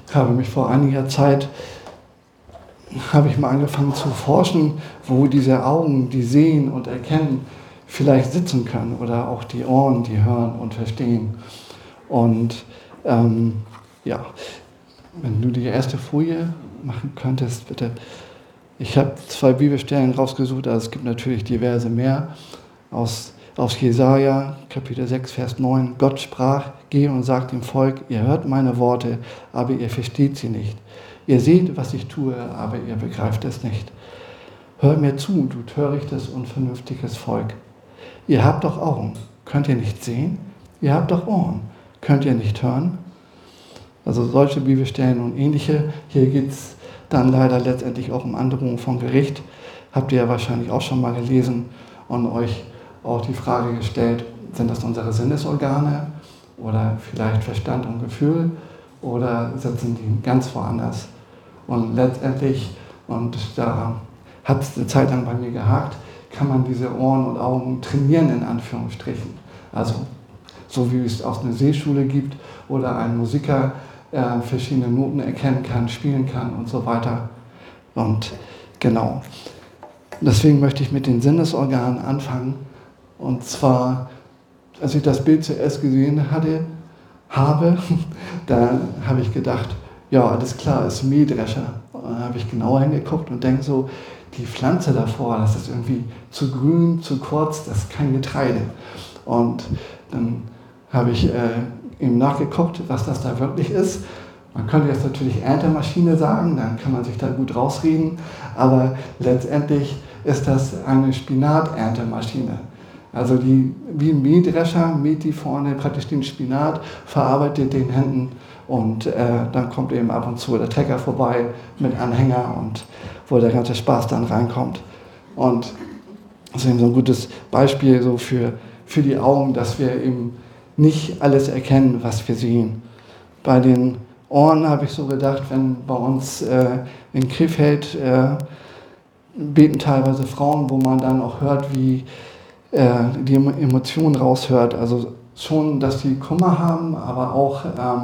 habe mich vor einiger Zeit, habe ich mal angefangen zu forschen, wo diese Augen, die sehen und erkennen, vielleicht sitzen können oder auch die Ohren, die hören und verstehen. Und ja, wenn du die erste Folie machen könntest, bitte. Ich habe 2 Bibelstellen rausgesucht, also es gibt natürlich diverse mehr. Aus Jesaja, Kapitel 6, Vers 9. Gott sprach, geh und sagt dem Volk, ihr hört meine Worte, aber ihr versteht sie nicht. Ihr seht, was ich tue, aber ihr begreift es nicht. Hör mir zu, du törichtes und vernünftiges Volk. Ihr habt doch Augen, könnt ihr nicht sehen? Ihr habt doch Ohren, könnt ihr nicht hören? Also solche Bibelstellen und ähnliche. Hier geht es dann leider letztendlich auch um Androhung von Gericht. Habt ihr ja wahrscheinlich auch schon mal gelesen und euch auch die Frage gestellt, sind das unsere Sinnesorgane oder vielleicht Verstand und Gefühl oder sitzen die ganz woanders? Und letztendlich, und da hat es eine Zeit lang bei mir gehakt, kann man diese Ohren und Augen trainieren, in Anführungsstrichen. Also so wie es auch eine Sehschule gibt oder ein Musiker verschiedene Noten erkennen kann, spielen kann und so weiter. Und genau. Deswegen möchte ich mit den Sinnesorganen anfangen. Und zwar, als ich das Bild zuerst gesehen habe, da habe ich gedacht, ja, alles klar, ist ein Mähdrescher. Und dann habe ich genauer hingeguckt und denke so, die Pflanze davor, das ist irgendwie zu grün, zu kurz, das ist kein Getreide. Und dann habe ich eben nachgeguckt, was das da wirklich ist. Man könnte jetzt natürlich Erntemaschine sagen, dann kann man sich da gut rausreden, aber letztendlich ist das eine Spinat-Erntemaschine. Also die, wie ein Mähdrescher mäht die vorne praktisch den Spinat, verarbeitet den hinten und dann kommt eben ab und zu der Trecker vorbei mit Anhänger und wo der ganze Spaß dann reinkommt. Und das ist eben so ein gutes Beispiel so für die Augen, dass wir eben nicht alles erkennen, was wir sehen. Bei den Ohren habe ich so gedacht, wenn bei uns in Krefeld beten teilweise Frauen, wo man dann auch hört, wie die Emotionen raushört. Also schon, dass die Kummer haben, aber auch,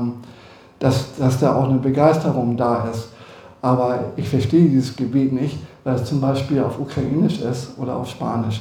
dass da auch eine Begeisterung da ist. Aber ich verstehe dieses Gebet nicht, weil es zum Beispiel auf Ukrainisch ist oder auf Spanisch.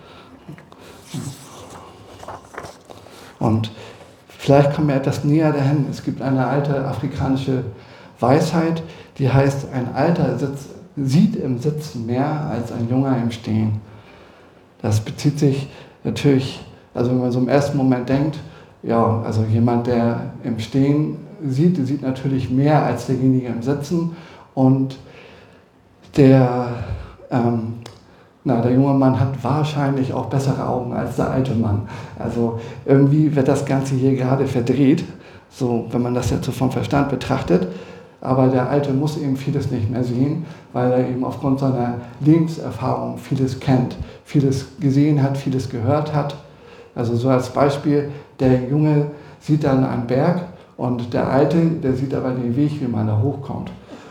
Und vielleicht kommen wir etwas näher dahin. Es gibt eine alte afrikanische Weisheit, die heißt, ein Alter sieht im Sitzen mehr als ein Junger im Stehen. Das bezieht sich natürlich, also wenn man so im ersten Moment denkt, ja, also jemand, der im Stehen sieht natürlich mehr als derjenige im Sitzen und der junge Mann hat wahrscheinlich auch bessere Augen als der alte Mann. Also irgendwie wird das Ganze hier gerade verdreht, so wenn man das jetzt so vom Verstand betrachtet. Aber der Alte muss eben vieles nicht mehr sehen, weil er eben aufgrund seiner Lebenserfahrung vieles kennt, vieles gesehen hat, vieles gehört hat. Also so als Beispiel, der Junge sieht dann einen Berg und der Alte, der sieht aber den Weg, wie man da hochkommt.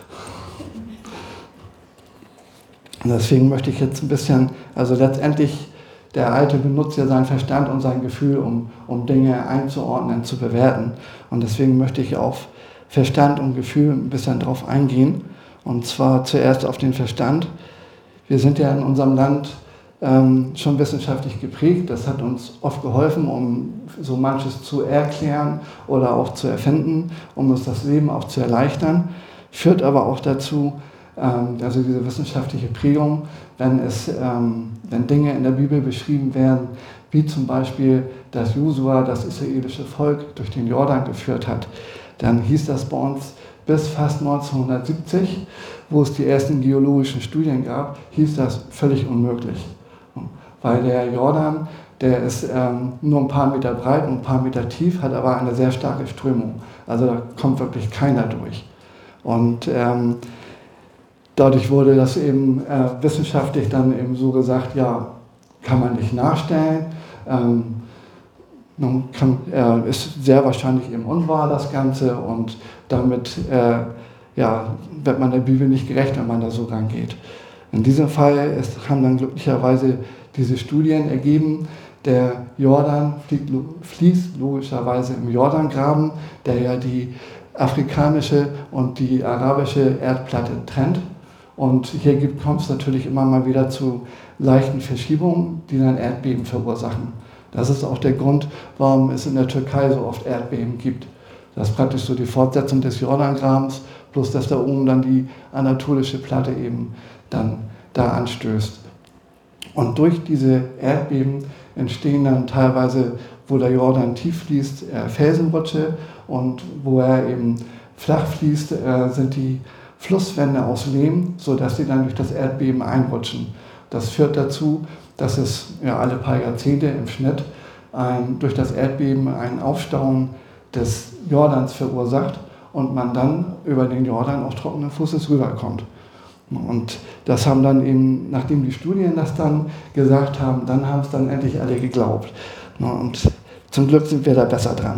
Und deswegen möchte ich jetzt ein bisschen, also letztendlich, der Alte benutzt ja seinen Verstand und sein Gefühl, um Dinge einzuordnen, zu bewerten. Und deswegen möchte ich auf Verstand und Gefühl ein bisschen drauf eingehen. Und zwar zuerst auf den Verstand. Wir sind ja in unserem Land schon wissenschaftlich geprägt. Das hat uns oft geholfen, um so manches zu erklären oder auch zu erfinden, um uns das Leben auch zu erleichtern. Führt aber auch dazu, also diese wissenschaftliche Prägung, wenn Dinge in der Bibel beschrieben werden, wie zum Beispiel, dass Josua das israelische Volk durch den Jordan geführt hat, dann hieß das bei uns bis fast 1970, wo es die ersten geologischen Studien gab, hieß das völlig unmöglich. Weil der Jordan, der ist nur ein paar Meter breit und ein paar Meter tief, hat aber eine sehr starke Strömung. Also da kommt wirklich keiner durch. Und dadurch wurde das eben wissenschaftlich dann eben so gesagt, ja, kann man nicht nachstellen. Ist sehr wahrscheinlich eben unwahr, das Ganze, und damit wird man der Bibel nicht gerecht, wenn man da so rangeht. In diesem Fall haben dann glücklicherweise diese Studien ergeben, der Jordan fließt logischerweise im Jordangraben, der ja die afrikanische und die arabische Erdplatte trennt. Und hier kommt es natürlich immer mal wieder zu leichten Verschiebungen, die dann Erdbeben verursachen. Das ist auch der Grund, warum es in der Türkei so oft Erdbeben gibt. Das ist praktisch so die Fortsetzung des Jordangrabens, bloß dass da oben dann die anatolische Platte eben dann da anstößt. Und durch diese Erdbeben entstehen dann teilweise, wo der Jordan tief fließt, Felsenrutsche, und wo er eben flach fließt, sind die Flusswände aus Lehm, sodass sie dann durch das Erdbeben einrutschen. Das führt dazu, dass es alle paar Jahrzehnte im Schnitt durch das Erdbeben ein Aufstauen des Jordans verursacht und man dann über den Jordan auf trockenen Fußes rüberkommt. Und das haben dann eben, nachdem die Studien das dann gesagt haben, dann haben es dann endlich alle geglaubt. Und zum Glück sind wir da besser dran.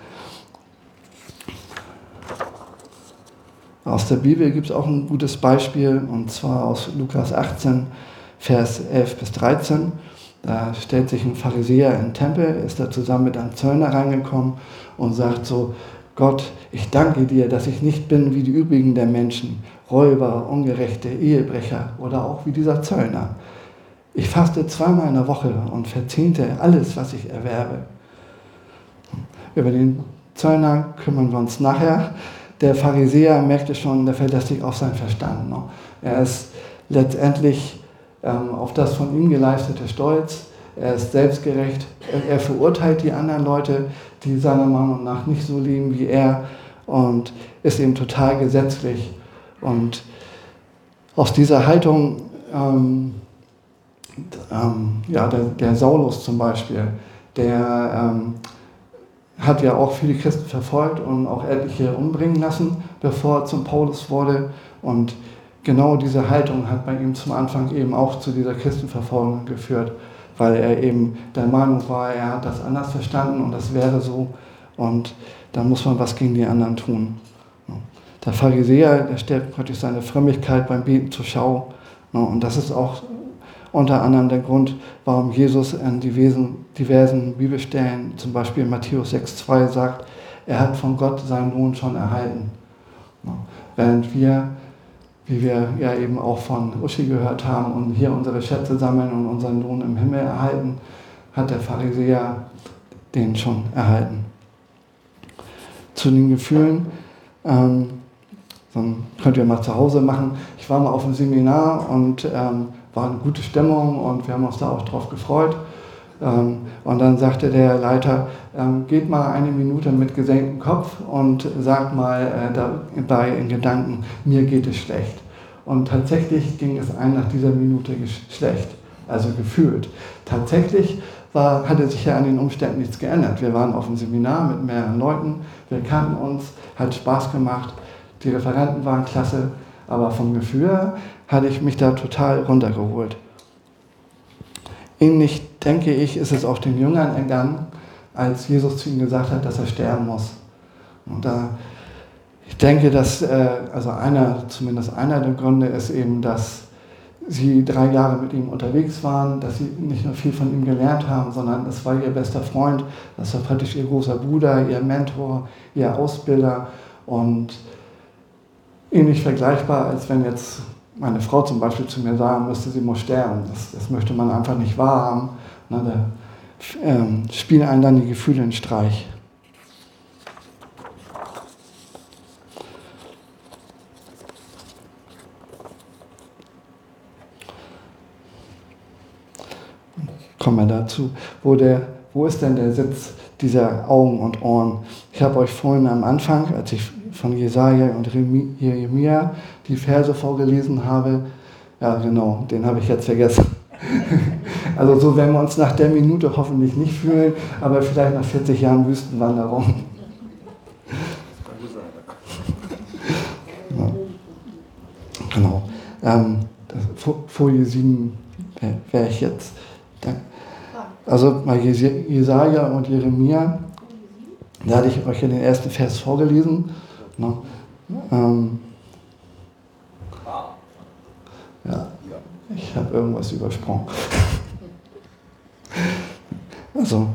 Aus der Bibel gibt es auch ein gutes Beispiel, und zwar aus Lukas 18, Vers 11 bis 13. Da stellt sich ein Pharisäer in den Tempel, ist da zusammen mit einem Zöllner reingekommen und sagt so: Gott, ich danke dir, dass ich nicht bin wie die übrigen der Menschen, Räuber, Ungerechte, Ehebrecher oder auch wie dieser Zöllner. Ich faste 2-mal in der Woche und verzehnte alles, was ich erwerbe. Über den Zöllner kümmern wir uns nachher. Der Pharisäer merkte schon, der verlässt sich auf seinen Verstand. Er ist letztendlich auf das von ihm geleistete stolz. Er ist selbstgerecht. Er verurteilt die anderen Leute, die seiner Meinung nach nicht so leben wie er, und ist eben total gesetzlich. Und aus dieser Haltung, der Saulus zum Beispiel, der hat ja auch viele Christen verfolgt und auch etliche umbringen lassen, bevor er zum Paulus wurde. Und genau diese Haltung hat bei ihm zum Anfang eben auch zu dieser Christenverfolgung geführt, weil er eben der Meinung war, er hat das anders verstanden und das wäre so, und da muss man was gegen die anderen tun. Der Pharisäer, der stellt praktisch seine Frömmigkeit beim Beten zur Schau, und das ist auch unter anderem der Grund, warum Jesus an diversen Bibelstellen, zum Beispiel in Matthäus 6,2 sagt, er hat von Gott seinen Lohn schon erhalten. Während wir, wie wir ja eben auch von Uschi gehört haben, und hier unsere Schätze sammeln und unseren Lohn im Himmel erhalten, hat der Pharisäer den schon erhalten. Zu den Gefühlen, dann könnt ihr mal zu Hause machen. Ich war mal auf einem Seminar und war eine gute Stimmung und wir haben uns da auch drauf gefreut. Und dann sagte der Leiter, geht mal 1 Minute mit gesenktem Kopf und sagt mal dabei in Gedanken, mir geht es schlecht. Und tatsächlich ging es einem nach dieser Minute schlecht, also gefühlt. Tatsächlich hatte sich ja an den Umständen nichts geändert. Wir waren auf einem Seminar mit mehreren Leuten, wir kannten uns, hat Spaß gemacht, die Referenten waren klasse, aber vom Gefühl her hatte ich mich da total runtergeholt. Ähnlich, denke ich, ist es auch den Jüngern ergangen, als Jesus zu ihnen gesagt hat, dass er sterben muss. Und ich denke, dass zumindest einer der Gründe ist eben, dass sie 3 Jahre mit ihm unterwegs waren, dass sie nicht nur viel von ihm gelernt haben, sondern es war ihr bester Freund, das war praktisch ihr großer Bruder, ihr Mentor, ihr Ausbilder, und ähnlich vergleichbar, als wenn jetzt meine Frau zum Beispiel zu mir sagen müsste, sie muss sterben. Das möchte man einfach nicht wahrhaben. Da spielen einem dann die Gefühle einen Streich. Kommen wir dazu. Wo ist denn der Sitz dieser Augen und Ohren? Ich habe euch vorhin am Anfang, als ich von Jesaja und Jeremia die Verse vorgelesen habe, ja genau, den habe ich jetzt vergessen. Also so werden wir uns nach der Minute hoffentlich nicht fühlen, aber vielleicht nach 40 Jahren Wüstenwanderung. Ja. Genau. Folie 7 wäre ich jetzt. Also bei Jesaja und Jeremia, da hatte ich euch ja den ersten Vers vorgelesen. Ich habe irgendwas übersprungen. Also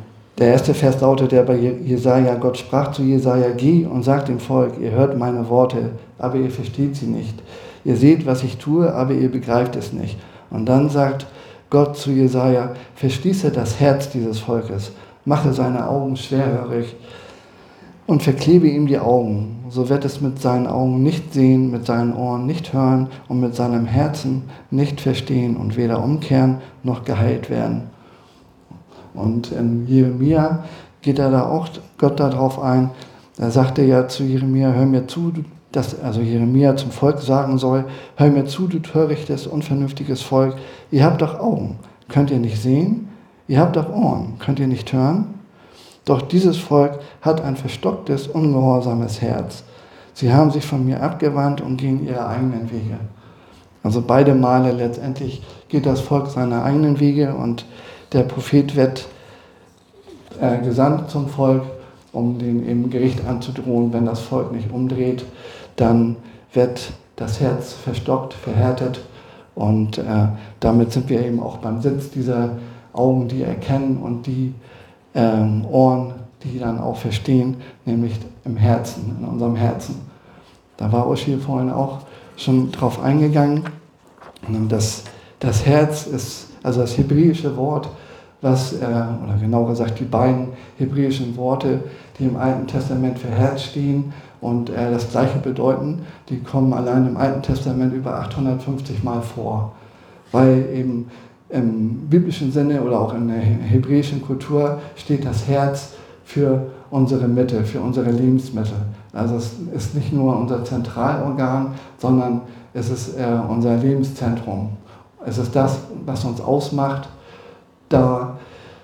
Der erste Vers lautet ja bei Jesaja: Gott sprach zu Jesaja: Geh und sag dem Volk, ihr hört meine Worte, aber ihr versteht sie nicht. Ihr seht, was ich tue, aber ihr begreift es nicht. Und dann sagt Gott zu Jesaja: Verschließe das Herz dieses Volkes, mache seine Augen schwerhörig und verklebe ihm die Augen. So wird es mit seinen Augen nicht sehen, mit seinen Ohren nicht hören und mit seinem Herzen nicht verstehen und weder umkehren noch geheilt werden. Und in Jeremia geht da auch Gott darauf ein. Da sagt er ja zu Jeremia: Hör mir zu, also Jeremia zum Volk sagen soll: Hör mir zu, du törichtes, unvernünftiges Volk. Ihr habt doch Augen, könnt ihr nicht sehen? Ihr habt doch Ohren, könnt ihr nicht hören? Doch dieses Volk hat ein verstocktes, ungehorsames Herz. Sie haben sich von mir abgewandt und gehen ihre eigenen Wege. Also beide Male letztendlich geht das Volk seine eigenen Wege und der Prophet wird gesandt zum Volk, um denen eben Gericht anzudrohen. Wenn das Volk nicht umdreht, dann wird das Herz verstockt, verhärtet und damit sind wir eben auch beim Sitz dieser Augen, die erkennen und die Ohren, die dann auch verstehen, nämlich im Herzen, in unserem Herzen. Da war Uschi vorhin auch schon drauf eingegangen. Das Herz ist, also das hebräische Wort, oder genauer gesagt die beiden hebräischen Worte, die im Alten Testament für Herz stehen und das Gleiche bedeuten, die kommen allein im Alten Testament über 850 Mal vor, weil eben im biblischen Sinne oder auch in der hebräischen Kultur steht das Herz für unsere Mitte, für unsere Lebensmittel. Also es ist nicht nur unser Zentralorgan, sondern es ist unser Lebenszentrum. Es ist das, was uns ausmacht. Da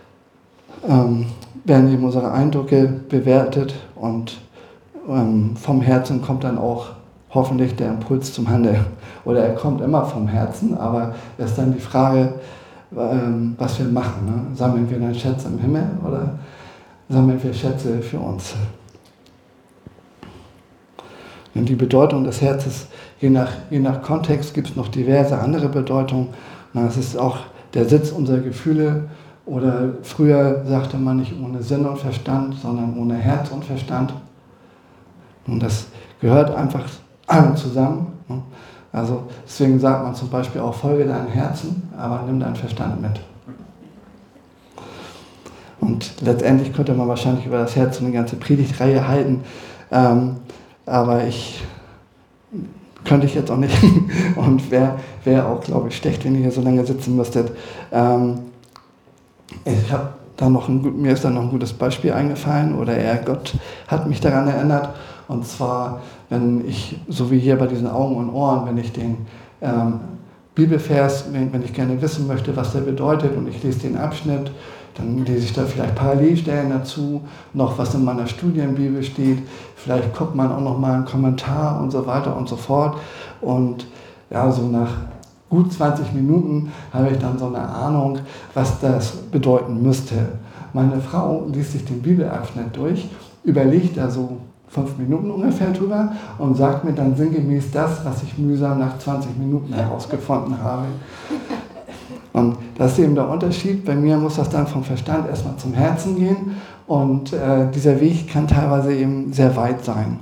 werden eben unsere Eindrücke bewertet und vom Herzen kommt dann auch hoffentlich der Impuls zum Handeln. Oder er kommt immer vom Herzen, aber es ist dann die Frage, was wir machen. Ne? Sammeln wir dann Schätze im Himmel oder sammeln wir Schätze für uns? Und die Bedeutung des Herzens, je nach Kontext gibt es noch diverse andere Bedeutungen. Es ist auch der Sitz unserer Gefühle, oder früher sagte man nicht ohne Sinn und Verstand, sondern ohne Herz und Verstand. Und das gehört einfach zusammen. Ne? Also deswegen sagt man zum Beispiel auch: Folge deinem Herzen, aber nimm deinen Verstand mit. Und letztendlich könnte man wahrscheinlich über das Herz eine ganze Predigtreihe halten, aber könnte ich jetzt auch nicht. Und wäre auch, glaube ich, schlecht, wenn ihr hier so lange sitzen müsstet. Mir ist da noch ein gutes Beispiel eingefallen, oder Gott hat mich daran erinnert. Und zwar, wenn ich, so wie hier bei diesen Augen und Ohren, wenn ich den Bibelvers, wenn ich gerne wissen möchte, was der bedeutet, und ich lese den Abschnitt, dann lese ich da vielleicht Parallelstellen dazu, noch was in meiner Studienbibel steht, vielleicht guckt man auch noch mal einen Kommentar und so weiter und so fort. Und ja, so nach gut 20 Minuten habe ich dann so eine Ahnung, was das bedeuten müsste. Meine Frau liest sich den Bibelabschnitt durch, überlegt da so 5 Minuten ungefähr drüber und sagt mir dann sinngemäß das, was ich mühsam nach 20 Minuten herausgefunden habe. Und das ist eben der Unterschied. Bei mir muss das dann vom Verstand erstmal zum Herzen gehen und dieser Weg kann teilweise eben sehr weit sein.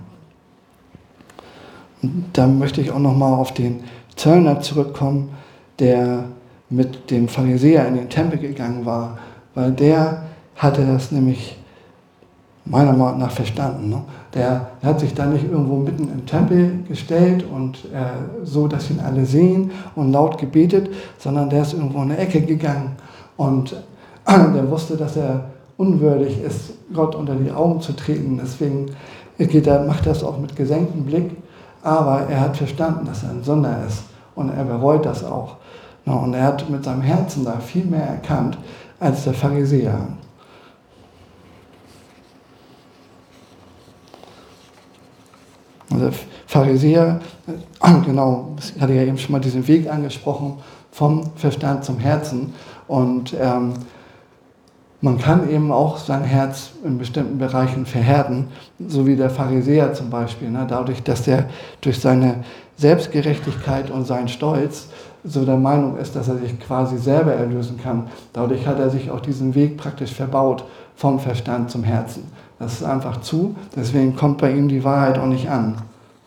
Und dann möchte ich auch nochmal auf den Zöllner zurückkommen, der mit dem Pharisäer in den Tempel gegangen war, weil der hatte das nämlich meiner Meinung nach verstanden. Ne? Der hat sich da nicht irgendwo mitten im Tempel gestellt und so, dass ihn alle sehen und laut gebetet, sondern der ist irgendwo in eine Ecke gegangen und der wusste, dass er unwürdig ist, Gott unter die Augen zu treten. Deswegen macht er das auch mit gesenktem Blick, aber er hat verstanden, dass er ein Sünder ist und er bereut das auch. Ja, und er hat mit seinem Herzen da viel mehr erkannt als der Pharisäer. Also der Pharisäer, genau, ich hatte ja eben schon mal diesen Weg angesprochen, vom Verstand zum Herzen. Und man kann eben auch sein Herz in bestimmten Bereichen verhärten, so wie der Pharisäer zum Beispiel. Ne? Dadurch, dass er durch seine Selbstgerechtigkeit und seinen Stolz so der Meinung ist, dass er sich quasi selber erlösen kann. Dadurch hat er sich auch diesen Weg praktisch verbaut, vom Verstand zum Herzen. Das ist einfach zu, deswegen kommt bei ihm die Wahrheit auch nicht an.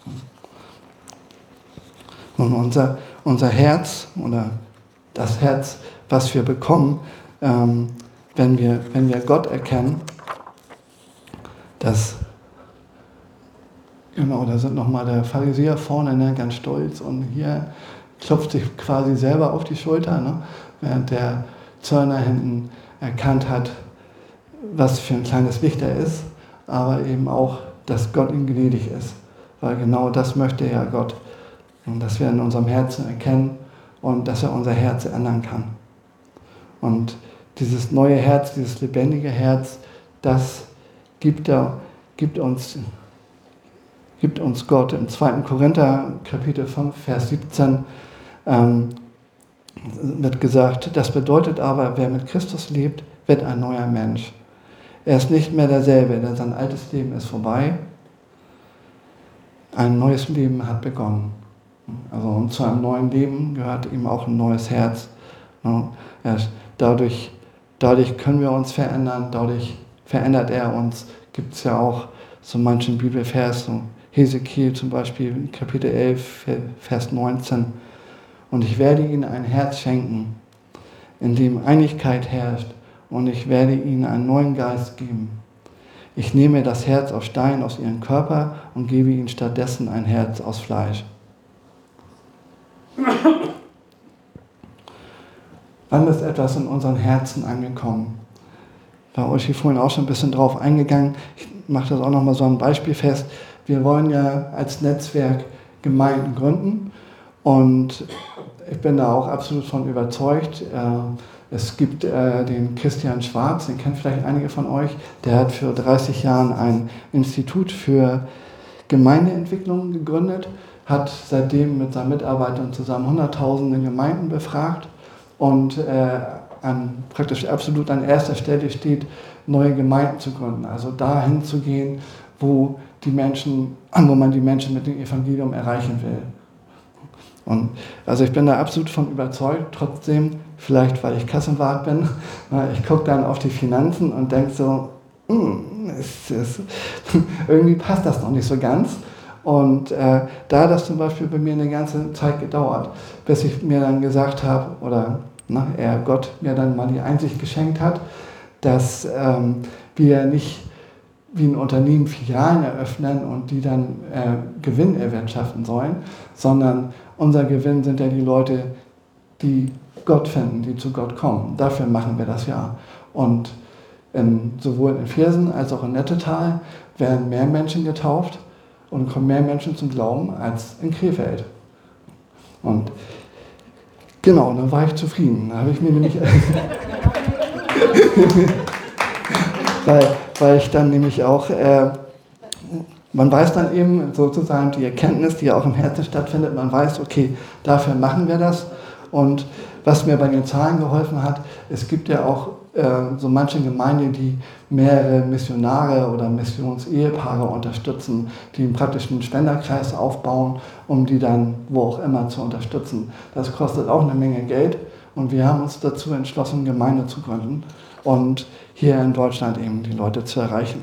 Und unser Herz oder das Herz, was wir bekommen, wenn wir Gott erkennen, genau, da sind nochmal der Pharisäer vorne, ne, ganz stolz und hier klopft sich quasi selber auf die Schulter, ne, während der Zöllner hinten erkannt hat, was für ein kleines Licht er ist, aber eben auch, dass Gott ihm gnädig ist, weil genau das möchte ja Gott, und dass wir in unserem Herzen erkennen und dass er unser Herz ändern kann. Und dieses neue Herz, dieses lebendige Herz, das gibt uns Gott. Im 2. Korinther, Kapitel 5, Vers 17 wird gesagt, das bedeutet aber, wer mit Christus lebt, wird ein neuer Mensch. Er ist nicht mehr derselbe, denn sein altes Leben ist vorbei. Ein neues Leben hat begonnen. Also und zu einem neuen Leben gehört eben auch ein neues Herz. Dadurch können wir uns verändern, dadurch verändert er uns. Gibt es ja auch so manchen Bibelvers, so Hesekiel zum Beispiel, Kapitel 11, Vers 19. Und ich werde ihnen ein Herz schenken, in dem Einigkeit herrscht, und ich werde ihnen einen neuen Geist geben. Ich nehme das Herz aus Stein aus ihrem Körper und gebe ihnen stattdessen ein Herz aus Fleisch. Wann ist etwas in unseren Herzen angekommen? Da war Uschi vorhin auch schon ein bisschen drauf eingegangen. Ich mache das auch nochmal so ein Beispiel fest. Wir wollen ja als Netzwerk Gemeinden gründen und ich bin da auch absolut von überzeugt. Es gibt den Christian Schwarz, den kennen vielleicht einige von euch, der hat für 30 Jahren ein Institut für Gemeindeentwicklung gegründet, hat seitdem mit seinen Mitarbeitern zusammen Hunderttausende Gemeinden befragt und praktisch absolut an erster Stelle steht, neue Gemeinden zu gründen. Also dahin zu gehen, wo man die Menschen mit dem Evangelium erreichen will. Und also ich bin da absolut von überzeugt, trotzdem, vielleicht weil ich Kassenwart bin, ich gucke dann auf die Finanzen und denke so, irgendwie passt das noch nicht so ganz. Und da hat das zum Beispiel bei mir eine ganze Zeit gedauert, bis ich mir dann gesagt habe, oder Gott mir dann mal die Einsicht geschenkt hat, dass wir nicht wie ein Unternehmen Filialen eröffnen und die dann Gewinn erwirtschaften sollen, sondern unser Gewinn sind ja die Leute, die Gott finden, die zu Gott kommen. Dafür machen wir das ja. Und sowohl in Viersen als auch in Nettetal werden mehr Menschen getauft und kommen mehr Menschen zum Glauben als in Krefeld. Und genau, dann war ich zufrieden. Da habe ich mir nämlich weil ich dann nämlich auch, man weiß dann eben sozusagen die Erkenntnis, die ja auch im Herzen stattfindet, man weiß, okay, dafür machen wir das. Und was mir bei den Zahlen geholfen hat, es gibt ja auch so manche Gemeinden, die mehrere Missionare oder Missionsehepaare unterstützen, die einen praktischen Spenderkreis aufbauen, um die dann wo auch immer zu unterstützen. Das kostet auch eine Menge Geld und wir haben uns dazu entschlossen, Gemeinde zu gründen und hier in Deutschland eben die Leute zu erreichen.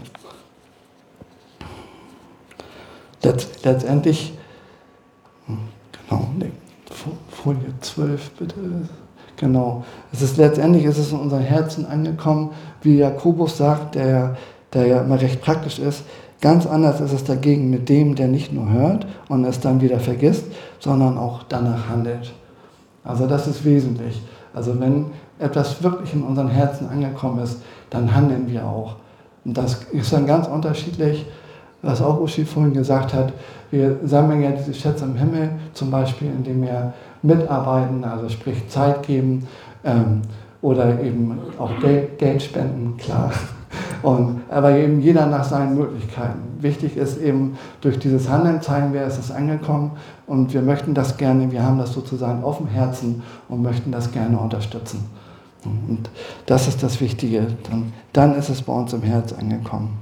Letztendlich, genau, Folie 12 bitte. Genau. Letztendlich ist es in unseren Herzen angekommen, wie Jakobus sagt, der ja immer recht praktisch ist. Ganz anders ist es dagegen mit dem, der nicht nur hört und es dann wieder vergisst, sondern auch danach handelt. Also das ist wesentlich. Also wenn etwas wirklich in unseren Herzen angekommen ist, dann handeln wir auch. Und das ist dann ganz unterschiedlich, was auch Uschi vorhin gesagt hat. Wir sammeln ja diese Schätze im Himmel, zum Beispiel indem wir mitarbeiten, also sprich Zeit geben oder eben auch Geld spenden, klar. Aber eben jeder nach seinen Möglichkeiten. Wichtig ist eben, durch dieses Handeln zeigen wir, es ist angekommen und wir möchten das gerne, wir haben das sozusagen auf dem Herzen und möchten das gerne unterstützen. Und das ist das Wichtige. Dann ist es bei uns im Herz angekommen.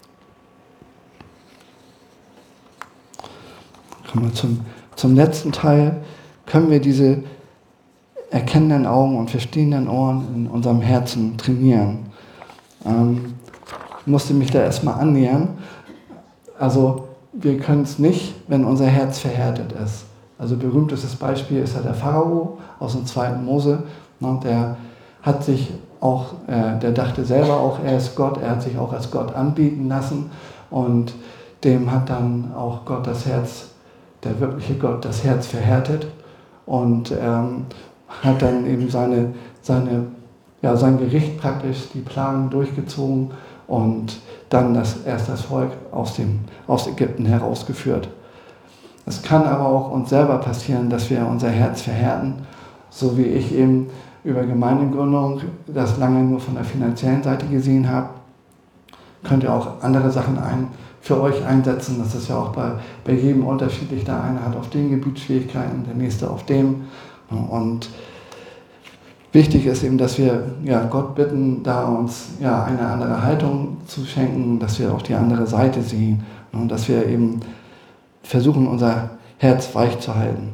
Kommen wir zum letzten Teil. Können wir diese erkennenden Augen und verstehenden Ohren in unserem Herzen trainieren? musste mich da erstmal annähern. Also wir können es nicht, wenn unser Herz verhärtet ist. Also berühmtestes Beispiel ist ja der Pharao aus dem 2. Mose. Der hat sich auch, der dachte selber auch, er ist Gott, er hat sich auch als Gott anbieten lassen und dem hat dann auch Gott das Herz, der wirkliche Gott, das Herz verhärtet und hat dann eben sein Gericht praktisch, die Plagen durchgezogen und dann erst das Volk aus Ägypten herausgeführt. Es kann aber auch uns selber passieren, dass wir unser Herz verhärten, so wie ich eben über Gemeindegründung das lange nur von der finanziellen Seite gesehen habe. Könnt ihr auch andere Sachen für euch einsetzen. Das ist ja auch bei jedem unterschiedlich. Der eine hat auf dem Gebiet Schwierigkeiten, der nächste auf dem. Und wichtig ist eben, dass wir Gott bitten, da uns eine andere Haltung zu schenken, dass wir auch die andere Seite sehen und dass wir eben versuchen, unser Herz weich zu halten.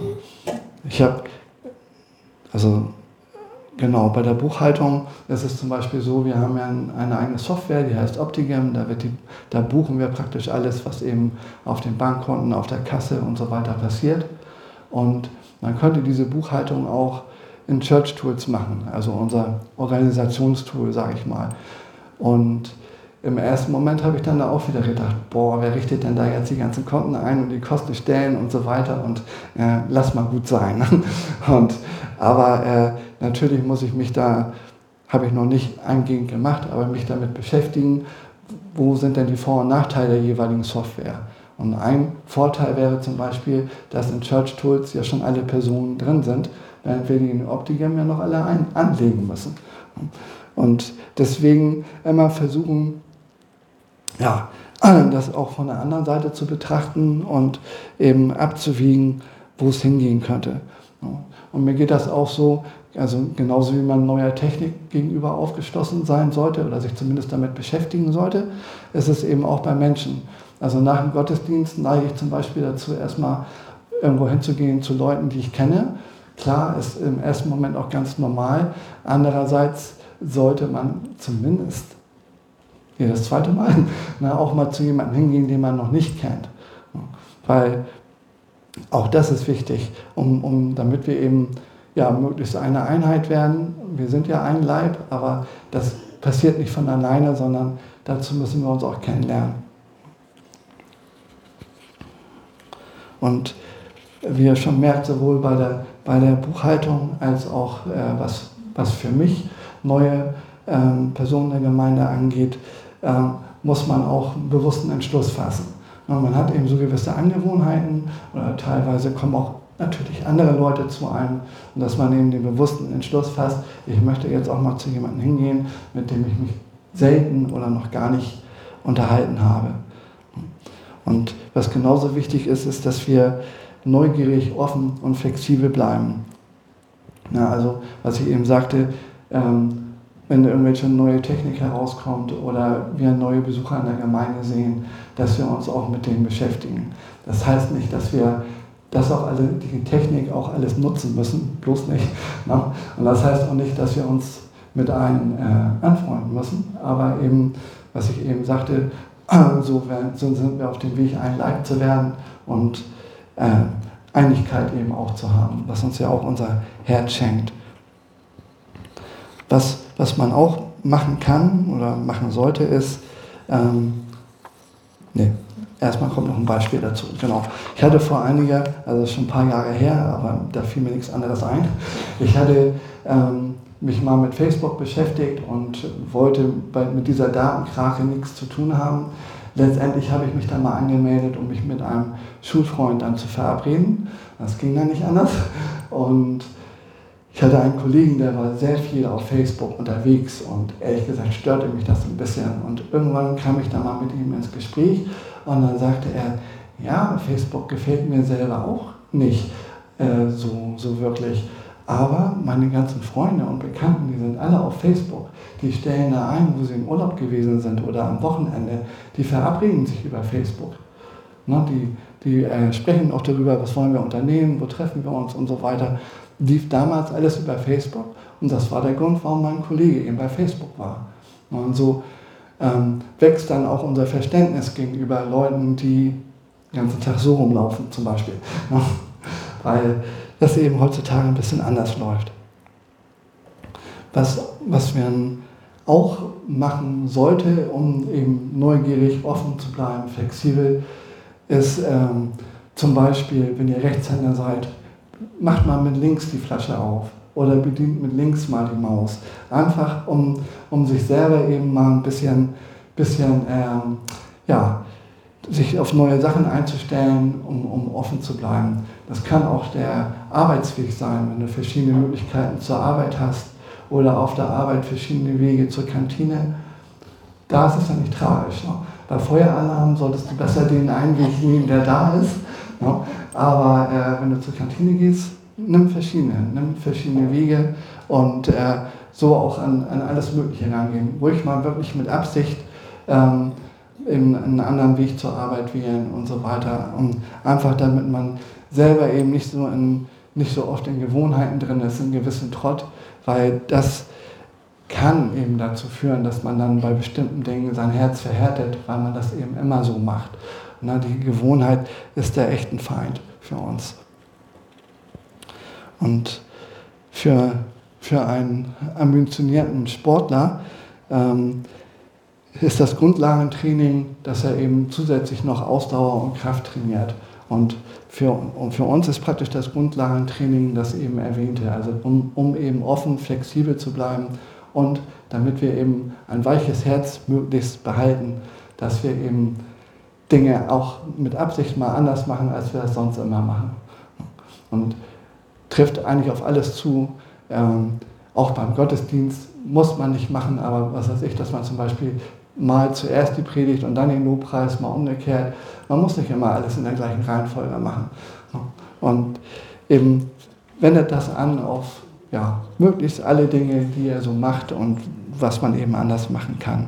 Bei der Buchhaltung ist es zum Beispiel so, wir haben ja eine eigene Software, die heißt Optigem, da buchen wir praktisch alles, was eben auf den Bankkonten, auf der Kasse und so weiter passiert. Und man könnte diese Buchhaltung auch in Church Tools machen, also unser Organisationstool, sage ich mal. Und im ersten Moment habe ich dann da auch wieder gedacht, wer richtet denn da jetzt die ganzen Konten ein und die Kosten stellen und so weiter und lass mal gut sein. Aber natürlich muss ich mich da, habe ich noch nicht eingehend gemacht, aber mich damit beschäftigen, wo sind denn die Vor- und Nachteile der jeweiligen Software. Und ein Vorteil wäre zum Beispiel, dass in Church Tools ja schon alle Personen drin sind, während wir die in Optigem ja noch alle anlegen müssen. Und deswegen immer versuchen, das auch von der anderen Seite zu betrachten und eben abzuwiegen, wo es hingehen könnte. Und mir geht das auch so, also genauso wie man neuer Technik gegenüber aufgeschlossen sein sollte oder sich zumindest damit beschäftigen sollte, ist es eben auch bei Menschen. Also nach dem Gottesdienst neige ich zum Beispiel dazu, erstmal irgendwo hinzugehen zu Leuten, die ich kenne. Klar, ist im ersten Moment auch ganz normal. Andererseits sollte man zumindest das zweite Mal auch mal zu jemandem hingehen, den man noch nicht kennt. Weil auch das ist wichtig, damit wir eben möglichst eine Einheit werden. Wir sind ja ein Leib, aber das passiert nicht von alleine, sondern dazu müssen wir uns auch kennenlernen. Und wie ihr schon merkt, sowohl bei der Buchhaltung als auch was für mich neue Personen der Gemeinde angeht, muss man auch einen bewussten Entschluss fassen. Und man hat eben so gewisse Angewohnheiten oder teilweise kommen auch natürlich andere Leute zu einem und dass man eben den bewussten Entschluss fasst, ich möchte jetzt auch mal zu jemandem hingehen, mit dem ich mich selten oder noch gar nicht unterhalten habe. Und was genauso wichtig ist, dass wir neugierig, offen und flexibel bleiben. Also was ich eben sagte, wenn irgendwelche neue Technik herauskommt oder wir neue Besucher in der Gemeinde sehen, dass wir uns auch mit denen beschäftigen. Das heißt nicht, dass wir die Technik auch alles nutzen müssen, bloß nicht. Ne? Und das heißt auch nicht, dass wir uns mit allen anfreunden müssen, aber eben, was ich eben sagte, so sind wir auf dem Weg, ein Leib zu werden und Einigkeit eben auch zu haben, was uns ja auch unser Herz schenkt. Was man auch machen kann oder machen sollte, ist, erstmal kommt noch ein Beispiel dazu. Genau. Ich hatte vor also schon ein paar Jahre her, aber da fiel mir nichts anderes ein. Ich hatte mich mal mit Facebook beschäftigt und wollte mit dieser Datenkrake nichts zu tun haben. Letztendlich habe ich mich dann mal angemeldet, um mich mit einem Schulfreund dann zu verabreden. Das ging dann nicht anders. Und ich hatte einen Kollegen, der war sehr viel auf Facebook unterwegs und ehrlich gesagt störte mich das ein bisschen. Und irgendwann kam ich dann mal mit ihm ins Gespräch und dann sagte er, ja, Facebook gefällt mir selber auch nicht so wirklich. Aber meine ganzen Freunde und Bekannten, die sind alle auf Facebook. Die stellen da ein, wo sie im Urlaub gewesen sind oder am Wochenende. Die verabreden sich über Facebook. Ne, die sprechen auch darüber, was wollen wir unternehmen, wo treffen wir uns und so weiter. Lief damals alles über Facebook und das war der Grund, warum mein Kollege eben bei Facebook war. Und so wächst dann auch unser Verständnis gegenüber Leuten, die den ganzen Tag so rumlaufen zum Beispiel. Weil das eben heutzutage ein bisschen anders läuft. Was wir auch machen sollte, um eben neugierig, offen zu bleiben, flexibel, ist zum Beispiel, wenn ihr Rechtshänder seid, macht mal mit links die Flasche auf oder bedient mit links mal die Maus. Einfach um sich selber eben mal ein bisschen sich auf neue Sachen einzustellen, um offen zu bleiben. Das kann auch der Arbeitsweg sein, wenn du verschiedene Möglichkeiten zur Arbeit hast oder auf der Arbeit verschiedene Wege zur Kantine. Da ist es dann nicht tragisch. Ne? Bei Feueralarm solltest du besser den einen Weg nehmen, der da ist. Ne? Aber wenn du zur Kantine gehst, nimm verschiedene Wege und so auch an alles Mögliche rangehen. Ruhig mal wirklich mit Absicht einen anderen Weg zur Arbeit wählen und so weiter. Und einfach damit man selber eben nicht so oft in Gewohnheiten drin ist, in gewissen Trott, weil das kann eben dazu führen, dass man dann bei bestimmten Dingen sein Herz verhärtet, weil man das eben immer so macht. Na, die Gewohnheit ist der echte Feind für uns. Und für einen ambitionierten Sportler ist das Grundlagentraining, dass er eben zusätzlich noch Ausdauer und Kraft trainiert. Und für uns ist praktisch das Grundlagentraining das eben erwähnte, also um eben offen, flexibel zu bleiben und damit wir eben ein weiches Herz möglichst behalten, dass wir eben Dinge auch mit Absicht mal anders machen, als wir das sonst immer machen. Und trifft eigentlich auf alles zu. Auch beim Gottesdienst muss man nicht machen, aber was weiß ich, dass man zum Beispiel mal zuerst die Predigt und dann den Lobpreis, mal umgekehrt. Man muss nicht immer alles in der gleichen Reihenfolge machen. Und eben wendet das an auf möglichst alle Dinge, die er so macht und was man eben anders machen kann.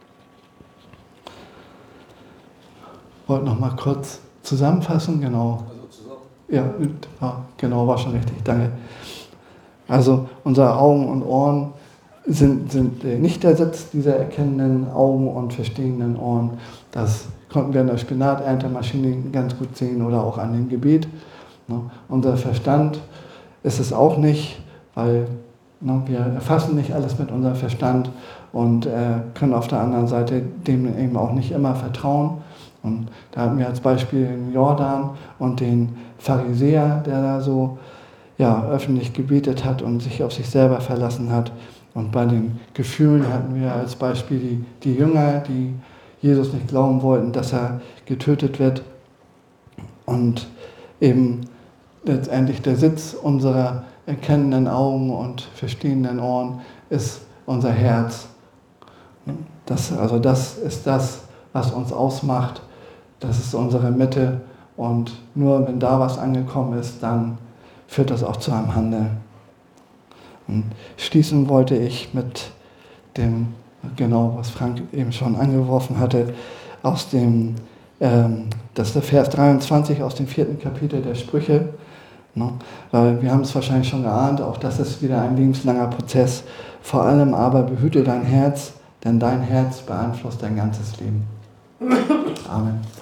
Ich wollte noch mal kurz zusammenfassen, genau. Ja, genau, war schon richtig, danke. Also unsere Augen und Ohren sind nicht der Sitz dieser erkennenden Augen und verstehenden Ohren. Das konnten wir in der Spinaterntermaschine ganz gut sehen oder auch an dem Gebet. Unser Verstand ist es auch nicht, weil wir erfassen nicht alles mit unserem Verstand und können auf der anderen Seite dem eben auch nicht immer vertrauen. Und da hatten wir als Beispiel den Jordan und den Pharisäer, der da so öffentlich gebetet hat und sich auf sich selber verlassen hat. Und bei den Gefühlen hatten wir als Beispiel die Jünger, die Jesus nicht glauben wollten, dass er getötet wird. Und eben letztendlich der Sitz unserer erkennenden Augen und verstehenden Ohren ist unser Herz. Das ist das, was uns ausmacht. Das ist unsere Mitte. Und nur wenn da was angekommen ist, dann führt das auch zu einem Handeln. Und schließen wollte ich mit dem, genau was Frank eben schon angeworfen hatte, das ist der Vers 23 aus dem 4. Kapitel der Sprüche. Weil wir haben es wahrscheinlich schon geahnt, auch das ist wieder ein lebenslanger Prozess. Vor allem aber behüte dein Herz, denn dein Herz beeinflusst dein ganzes Leben. Amen.